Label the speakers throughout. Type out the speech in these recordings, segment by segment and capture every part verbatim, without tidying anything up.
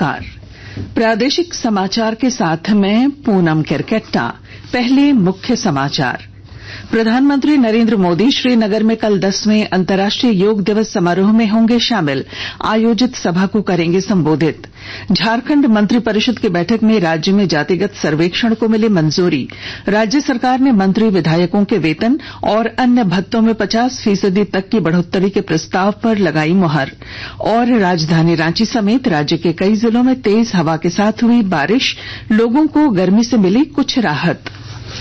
Speaker 1: नमस्कार। प्रादेशिक समाचार के साथ मैं पूनम केरकेट्टा। पहले मुख्य समाचार। प्रधानमंत्री नरेंद्र मोदी श्रीनगर में कल दसवें अंतर्राष्ट्रीय योग दिवस समारोह में होंगे शामिल। आयोजित सभा को करेंगे संबोधित। झारखंड मंत्रिपरिषद की बैठक में राज्य में जातिगत सर्वेक्षण को मिली मंजूरी। राज्य सरकार ने मंत्री विधायकों के वेतन और अन्य भत्तों में पचास फीसदी तक की बढ़ोत्तरी के प्रस्ताव पर लगाई मुहर। और राजधानी रांची समेत राज्य के कई जिलों में तेज हवा के साथ हुई बारिश। लोगों को गर्मी से मिली कुछ राहत।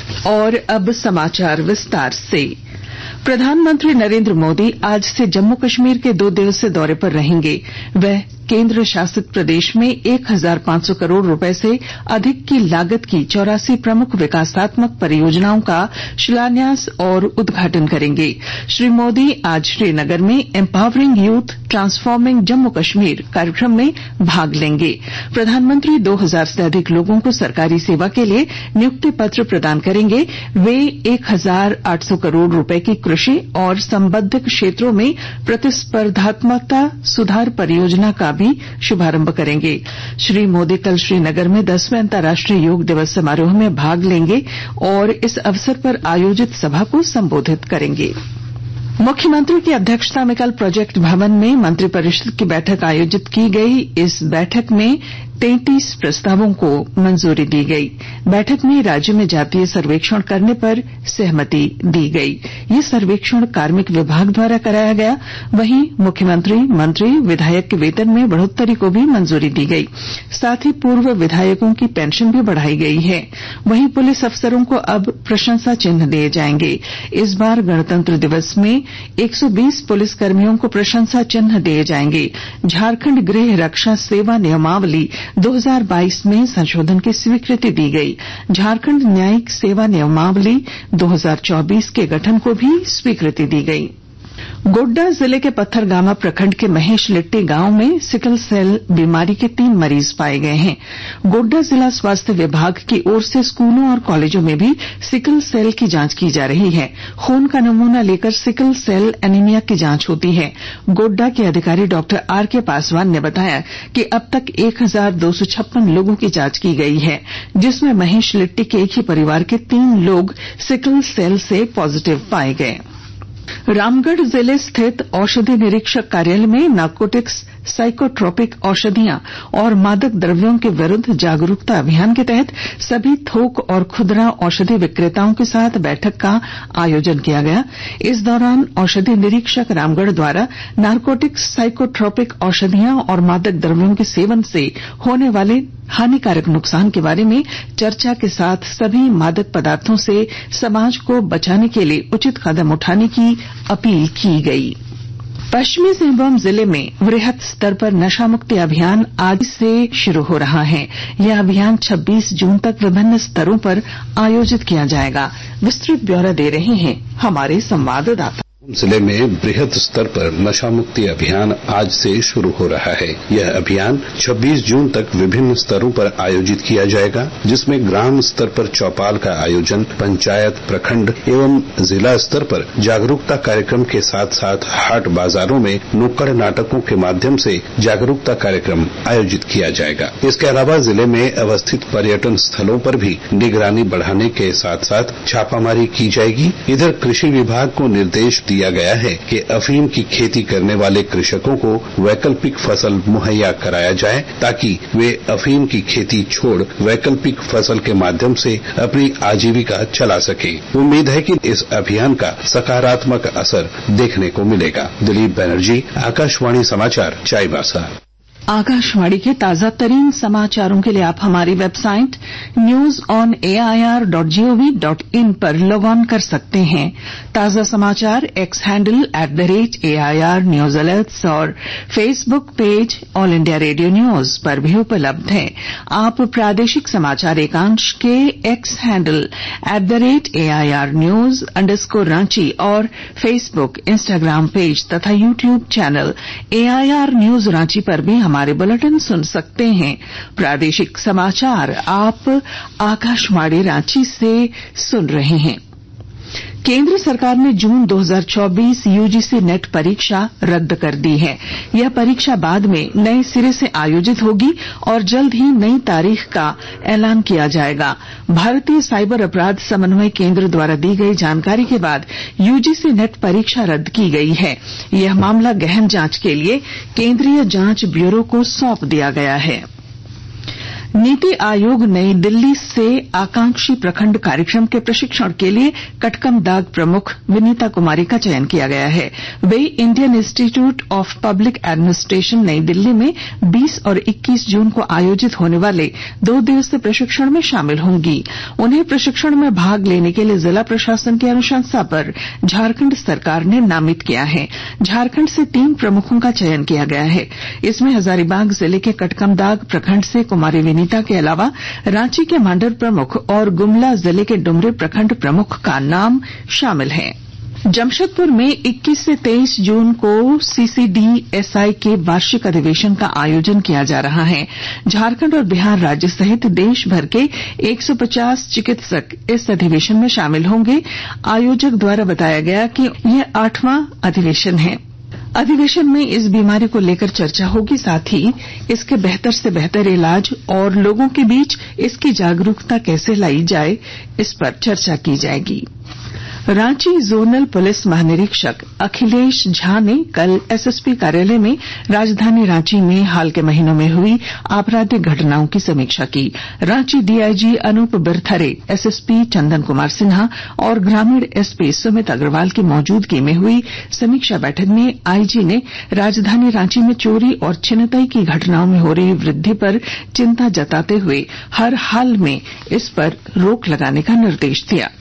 Speaker 1: और अब समाचार विस्तार से। प्रधानमंत्री नरेंद्र मोदी आज से जम्मू कश्मीर के दो दिवसीय दौरे पर रहेंगे। वह केंद्र शासित प्रदेश में एक हजार पांच सौ करोड़ रुपए से अधिक की लागत की चौरासी प्रमुख विकासात्मक परियोजनाओं का शिलान्यास और उद्घाटन करेंगे। श्री मोदी आज श्रीनगर में empowering youth transforming Jammu Kashmir कार्यक्रम में भाग लेंगे। प्रधानमंत्री दो हजार से अधिक लोगों को सरकारी सेवा के लिए नियुक्ति पत्र प्रदान करेंगे। वे एक हजार आठ सौ करोड़ रुपए की कृषि और संबद्ध क्षेत्रों में प्रतिस्पर्धात्मकता सुधार परियोजना का भी शुभारंभ करेंगे। श्री मोदी कल श्रीनगर में दसवें अंतर्राष्ट्रीय योग दिवस समारोह में भाग लेंगे और इस अवसर पर आयोजित सभा को संबोधित करेंगे। मुख्यमंत्री की अध्यक्षता में कल प्रोजेक्ट भवन में मंत्रिपरिषद की बैठक आयोजित की गई। इस बैठक में तैंतीस प्रस्तावों को मंजूरी दी गई। बैठक में राज्य में जातीय सर्वेक्षण करने पर सहमति दी गई। ये सर्वेक्षण कार्मिक विभाग द्वारा कराया गया। वहीं मुख्यमंत्री, मंत्री, विधायक के वेतन में बढ़ोत्तरी को भी मंजूरी दी गई। साथ ही पूर्व विधायकों की पेंशन भी बढ़ाई गई है। वहीं पुलिस अफसरों को अब प्रशंसा चिन्ह दिए जाएंगे। इस बार गणतंत्र दिवस में एक सौ बीस पुलिसकर्मियों को प्रशंसा चिन्ह दिए जाएंगे। झारखंड गृह रक्षा सेवा नियमावली दो हजार बाईस में संशोधन की स्वीकृति दी गई। झारखंड न्यायिक सेवा नियमावली दो हजार चौबीस के गठन को भी स्वीकृति दी गई। गोड्डा जिले के पत्थरगामा प्रखंड के महेश लिट्टी गांव में सिकल सेल बीमारी के तीन मरीज पाए गए हैं। गोड्डा जिला स्वास्थ्य विभाग की ओर से स्कूलों और कॉलेजों में भी सिकल सेल की जांच की जा रही है। खून का नमूना लेकर सिकल सेल एनीमिया की जांच होती है। गोड्डा के अधिकारी डॉक्टर आर के पासवान ने बताया कि अब तक एक हजार दो सौ छप्पन लोगों की जांच की गई है, जिसमें महेश लिट्टी के एक ही परिवार के तीन लोग सिकल सेल से पॉजिटिव पाए गए। रामगढ़ जिले स्थित औषधि निरीक्षक कार्यालय में नारकोटिक्स, साइकोट्रोपिक औषधियां और मादक द्रव्यों के विरुद्ध जागरूकता अभियान के तहत सभी थोक और खुदरा औषधि विक्रेताओं के साथ बैठक का आयोजन किया गया। इस दौरान औषधि निरीक्षक रामगढ़ द्वारा नारकोटिक्स, साइकोट्रोपिक औषधियां और मादक द्रव्यों के सेवन से होने वाले हानिकारक नुकसान के बारे में चर्चा के साथ सभी मादक पदार्थों से समाज को बचाने के लिए उचित कदम उठाने की अपील की गई। पश्चिमी सिंहभूम जिले में वृहद स्तर पर नशा मुक्ति अभियान आज से शुरू हो रहा है। यह अभियान छब्बीस जून तक विभिन्न स्तरों पर आयोजित किया जाएगा। विस्तृत ब्यौरा दे रहे हैं हमारे संवाददाता।
Speaker 2: जिले में बृहद स्तर पर नशा मुक्ति अभियान आज से शुरू हो रहा है। यह अभियान छब्बीस जून तक विभिन्न स्तरों पर आयोजित किया जाएगा, जिसमें ग्राम स्तर पर चौपाल का आयोजन, पंचायत, प्रखंड एवं जिला स्तर पर जागरूकता कार्यक्रम के साथ साथ हाट बाजारों में नुक्कड़ नाटकों के माध्यम से जागरूकता कार्यक्रम आयोजित किया जाएगा। इसके अलावा जिले में अवस्थित पर्यटन स्थलों पर भी निगरानी बढ़ाने के साथ साथ छापामारी की जाएगी। इधर कृषि विभाग को निर्देश दिया गया है कि अफीम की खेती करने वाले कृषकों को वैकल्पिक फसल मुहैया कराया जाए, ताकि वे अफीम की खेती छोड़ वैकल्पिक फसल के माध्यम से अपनी आजीविका चला सके। उम्मीद है कि इस अभियान का सकारात्मक असर देखने को मिलेगा। दिलीप बनर्जी, आकाशवाणी समाचार, चाईबासा।
Speaker 1: आकाशवाणी के ताजा तरीन समाचारों के लिए आप हमारी website news on A I R dot G O V dot in पर लॉग ऑन कर सकते हैं। ताजा समाचार X handle at the rate A I R news alerts और Facebook page All India Radio news पर भी उपलब्ध है। आप प्रादेशिक समाचार एकांश के X handle at the rate A I R news underscore Ranchi और फेसबुक, इंस्टाग्राम पेज तथा YouTube channel A I R news Ranchi पर भी हमारे बुलेटिन सुन सकते हैं। प्रादेशिक समाचार आप आकाशवाणी रांची से सुन रहे हैं। केंद्र सरकार ने जून दो हज़ार चौबीस यूजीसी नेट परीक्षा रद्द कर दी है। यह परीक्षा बाद में नए सिरे से आयोजित होगी और जल्द ही नई तारीख का ऐलान किया जाएगा। भारतीय साइबर अपराध समन्वय केंद्र द्वारा दी गई जानकारी के बाद यूजीसी नेट परीक्षा रद्द की गई है। यह मामला गहन जांच के लिए केंद्रीय जांच ब्यूरो को सौंप दिया गया है। नीति आयोग नई दिल्ली से आकांक्षी प्रखंड कार्यक्रम के प्रशिक्षण के लिए कटकमदाग प्रमुख विनीता कुमारी का चयन किया गया है। वे Indian Institute of Public Administration New Delhi में बीस और इक्कीस जून को आयोजित होने वाले दो दिवसीय प्रशिक्षण में शामिल होंगी। उन्हें प्रशिक्षण में भाग लेने के लिए जिला प्रशासन की अनुशंसा पर झारखंड सरकार ने नामित किया है। झारखंड से तीन प्रमुखों का चयन किया गया है। इसमें हजारीबाग जिले के कटकमदाग प्रखंड से कुमारी विनीता के अलावा रांची के मांडर प्रमुख और गुमला जिले के डुमरी प्रखंड प्रमुख का नाम शामिल है। जमशेदपुर में इक्कीस से तेईस जून को सीसीडीएसआई के वार्षिक अधिवेशन का आयोजन किया जा रहा है। झारखंड और बिहार राज्य सहित देश भर के एक सौ पचास चिकित्सक इस अधिवेशन में शामिल होंगे। आयोजक द्वारा बताया गया कि यह आठवां अधिवेशन है। अधिवेशन में इस बीमारी को लेकर चर्चा होगी, साथ ही इसके बेहतर से बेहतर इलाज और लोगों के बीच इसकी जागरूकता कैसे लाई जाए, इस पर चर्चा की जाएगी। रांची जोनल पुलिस महानिरीक्षक अखिलेश झा ने कल एसएसपी कार्यालय में राजधानी रांची में हाल के महीनों में हुई आपराधिक घटनाओं की समीक्षा की। रांची डीआईजी अनूप बिरथरे, एसएसपी चंदन कुमार सिन्हा और ग्रामीण एसपी सुमित अग्रवाल की मौजूदगी में हुई समीक्षा बैठक में आईजी ने राजधानी रांची में चोरी और छिनतई की घटनाओं में हो रही वृद्धि पर चिंता जताते हुए हर हाल में इस पर रोक लगाने का निर्देश दिया।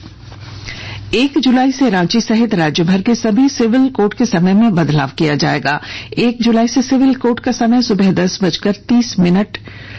Speaker 1: एक जुलाई से रांची सहित राज्य भर के सभी सिविल कोर्ट के समय में बदलाव किया जाएगा। एक जुलाई से सिविल कोर्ट का समय सुबह दस बजकर तीस मिनट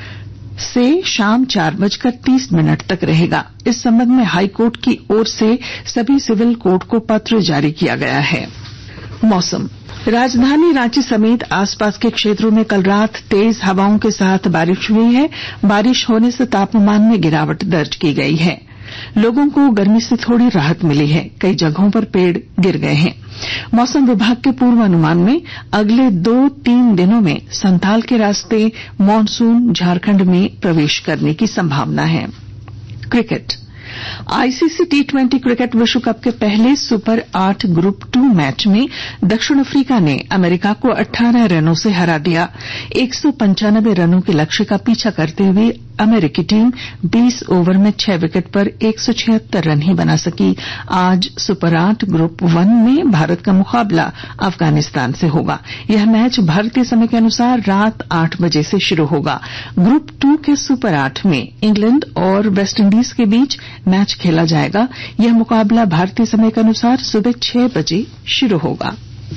Speaker 1: से शाम चार बजकर तीस मिनट तक रहेगा। इस संबंध में हाईकोर्ट की ओर से सभी सिविल कोर्ट को पत्र जारी किया गया है। मौसम। राजधानी रांची समेत आसपास के क्षेत्रों में कल रात तेज हवाओं के साथ बारिश हुई है। बारिश होने से तापमान में गिरावट दर्ज की गई है। लोगों को गर्मी से थोड़ी राहत मिली है। कई जगहों पर पेड़ गिर गए हैं। मौसम विभाग के पूर्वानुमान में अगले दो तीन दिनों में संथाल के रास्ते मानसून झारखंड में प्रवेश करने की संभावना है। Cricket. ICC T twenty cricket विश्व कप के पहले सुपर आठ ग्रुप टू मैच में दक्षिण अफ्रीका ने अमेरिका को अठारह रनों से हरा दिया। एक सौ पंचानबे रनों के लक्ष्य का पीछा करते हुए अमेरिकी टीम बीस ओवर में छह विकेट पर एक सौ छिहत्तर रन ही बना सकी। आज सुपर आठ ग्रुप वन में भारत का मुकाबला अफगानिस्तान से होगा। यह मैच भारतीय समय के अनुसार रात आठ बजे से शुरू होगा। ग्रुप टू के सुपर आठ में इंग्लैंड और वेस्टइंडीज के बीच मैच खेला जाएगा। यह मुकाबला भारतीय समय के अनुसार सुबह छह बजे शुरू होगा।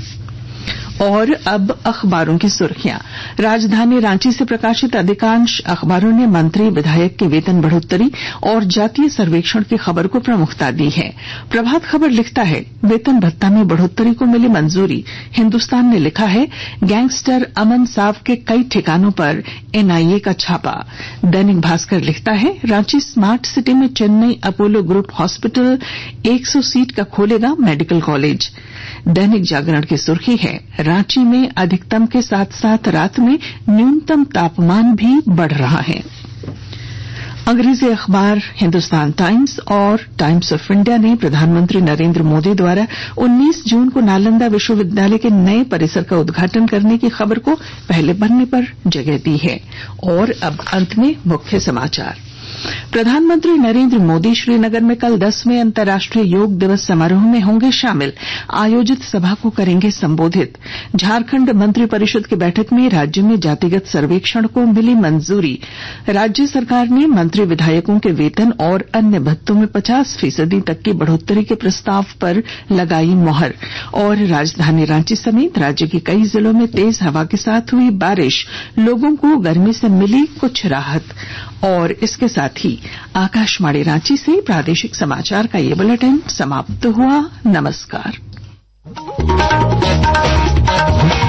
Speaker 1: और अब अखबारों की सुर्खियां। राजधानी रांची से प्रकाशित अधिकांश अखबारों ने मंत्री विधायक के वेतन बढ़ोत्तरी और जातीय सर्वेक्षण की खबर को प्रमुखता दी है। प्रभात खबर लिखता है, वेतन भत्ता में बढ़ोत्तरी को मिली मंजूरी। हिन्दुस्तान ने लिखा है, गैंगस्टर अमन साव के कई ठिकानों पर एनआईए का छापा। दैनिक भास्कर लिखता है, रांची स्मार्ट सिटी में चेन्नई अपोलो ग्रुप हॉस्पिटल एक सौ सीट का खोलेगा मेडिकल कॉलेज। दैनिक जागरण की सुर्खी है, रांची में अधिकतम के साथ साथ रात में न्यूनतम तापमान भी बढ़ रहा है। अंग्रेजी अखबार हिंदुस्तान टाइम्स और टाइम्स ऑफ इंडिया ने प्रधानमंत्री नरेंद्र मोदी द्वारा उन्नीस जून को नालंदा विश्वविद्यालय के नए परिसर का उद्घाटन करने की खबर को पहले पन्ने पर जगह दी है। और अब अंत में मुख्य समाचार। प्रधानमंत्री नरेंद्र मोदी श्रीनगर में कल दसवें अंतर्राष्ट्रीय योग दिवस समारोह में होंगे शामिल। आयोजित सभा को करेंगे संबोधित। झारखंड मंत्रिपरिषद की बैठक में राज्य में जातिगत सर्वेक्षण को मिली मंजूरी। राज्य सरकार ने मंत्री विधायकों के वेतन और अन्य भत्तों में पचास फीसदी तक की बढ़ोत्तरी के प्रस्ताव पर लगाई मोहर। और राजधानी रांची समेत राज्य के कई जिलों में तेज हवा के साथ हुई बारिश। लोगों को गर्मी से मिली कुछ राहत। और इसके साथ ही आकाशवाणी रांची से प्रादेशिक समाचार का ये बुलेटिन समाप्त हुआ। नमस्कार।